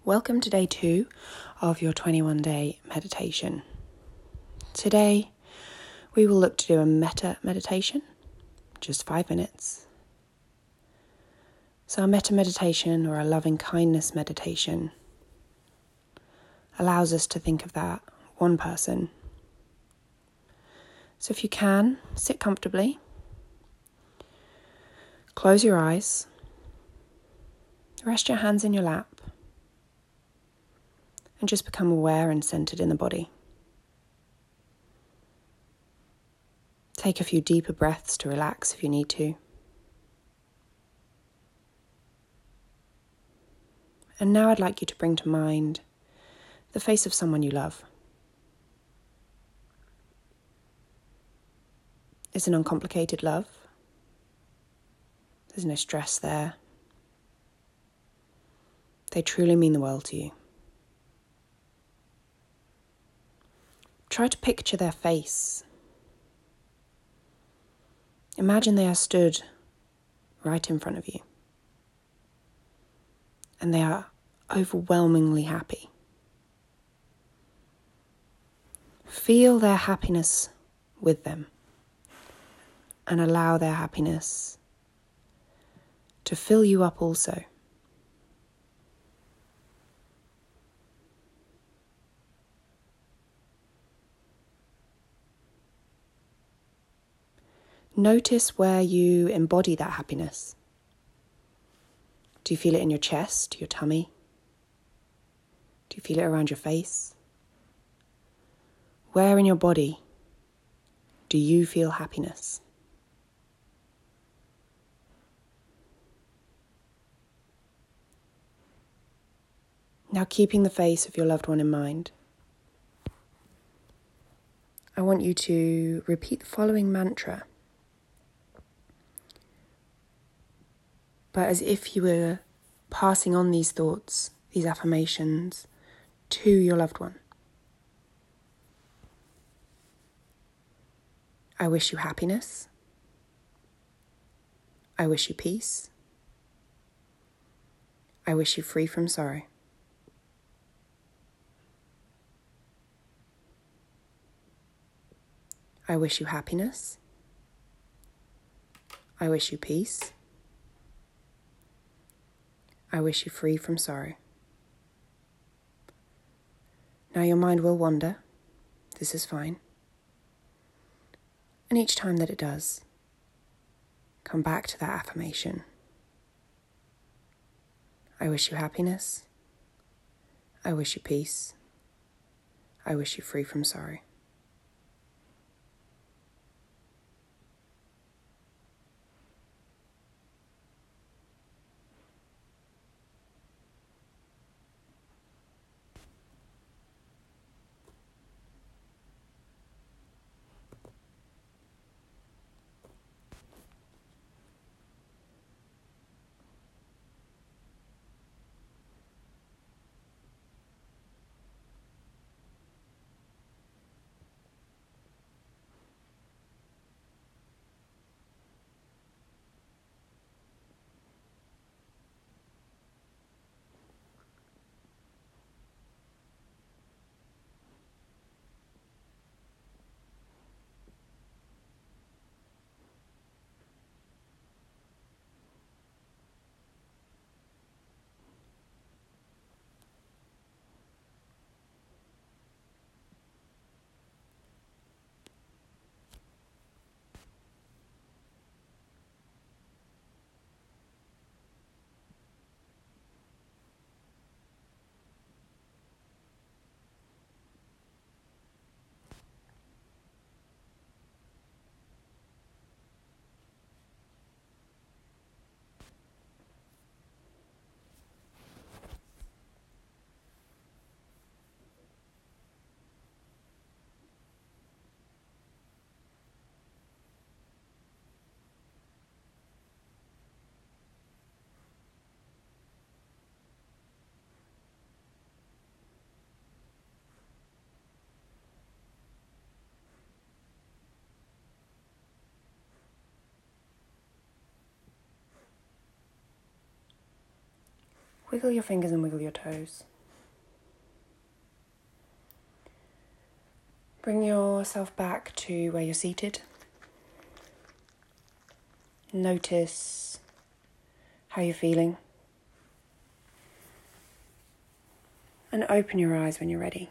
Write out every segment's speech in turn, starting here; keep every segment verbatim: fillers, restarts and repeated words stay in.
Welcome to day two of your twenty-one day meditation. Today we will look to do a metta meditation, just five minutes. So a metta meditation, or a loving kindness meditation, allows us to think of that one person. So if you can, sit comfortably, close your eyes, rest your hands in your lap, and just become aware and centered in the body. Take a few deeper breaths to relax if you need to. And now I'd like you to bring to mind the face of someone you love. It's an uncomplicated love. There's no stress there. They truly mean the world to you. Try to picture their face. Imagine they are stood right in front of you, and they are overwhelmingly happy. Feel their happiness with them, and allow their happiness to fill you up also. Notice where you embody that happiness. Do you feel it in your chest, your tummy? Do you feel it around your face? Where in your body do you feel happiness? Now, keeping the face of your loved one in mind, I want you to repeat the following mantra, but as if you were passing on these thoughts, these affirmations, to your loved one. I wish you happiness. I wish you peace. I wish you free from sorrow. I wish you happiness. I wish you peace. I wish you free from sorrow. Now your mind will wander. This is fine. And each time that it does, come back to that affirmation. I wish you happiness. I wish you peace. I wish you free from sorrow. Wiggle your fingers and wiggle your toes. Bring yourself back to where you're seated. Notice how you're feeling. And open your eyes when you're ready.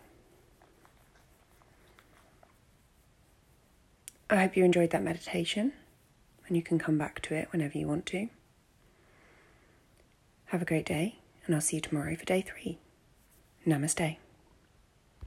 I hope you enjoyed that meditation, and you can come back to it whenever you want to. Have a great day, and I'll see you tomorrow for day three. Namaste.